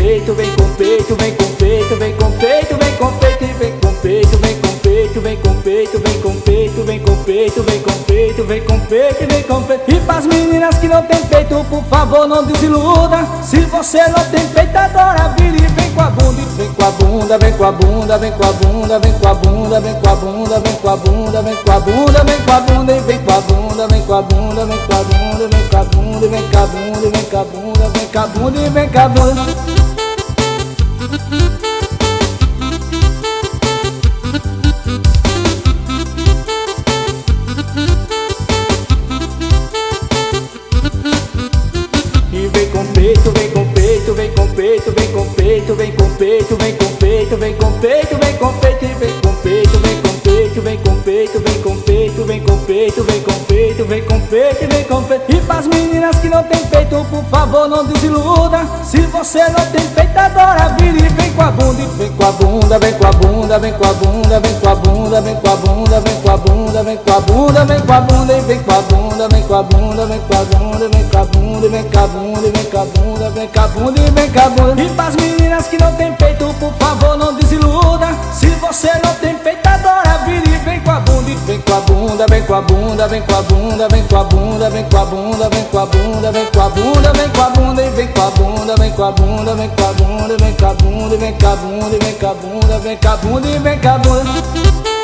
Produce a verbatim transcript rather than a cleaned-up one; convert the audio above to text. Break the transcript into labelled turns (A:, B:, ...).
A: peito, vem com peito, vem com peito, vem com peito, vem com peito e vem com peito, vem com peito, vem com peito, vem com peito, vem com peito, vem com peito, vem com peito e vem com peito. E pras meninas que não tem peito, por favor não desiluda. Se você não tem peito, agora vira e vem com a bunda, e vem com a bunda, vem com a bunda, vem com a bunda, vem com a bunda, vem com a bunda, vem com a bunda, vem com a bunda, vem com a bunda e vem com a bunda, vem com a bunda, vem com a bunda, vem com a bunda, vem com a bunda, vem com a bunda, vem com a bunda e vem com a bunda. E vem com peito, vem com peito, vem com peito, vem com peito, vem com peito, vem com peito, vem com peito, vem com peito e vem com peito, vem com peito, vem com peito, vem com peito, vem com peito, vem com peito, vem com peito e vem com peito. E pras meninas que não tem peito, por favor não desiluda. Se você não tem peito, agora vira e vem com a bunda, e vem com a bunda, vem com a bunda, vem com a bunda, vem com a bunda, vem com a bunda, vem com a bunda, vem com a bunda, vem com a bunda e vem com a bunda, vem com a bunda, vem com a bunda, vem com a bunda, vem com a bunda, vem com a bunda, vem com a bunda e vem com a bunda. E pras meninas que não tem peito, por favor não desiluda. Se você não tem peito, agora vira e vem com a bunda, e vem com a bunda, vem com a bunda, vem com a bunda, vem com a bunda, vem com a bunda, vem com a bunda, vem com a bunda, vem com a bunda e vem com a bunda, vem com a bunda, vem com a bunda, vem com a bunda, vem com a bunda, vem com a bunda, vem com a bunda e vem com a bunda.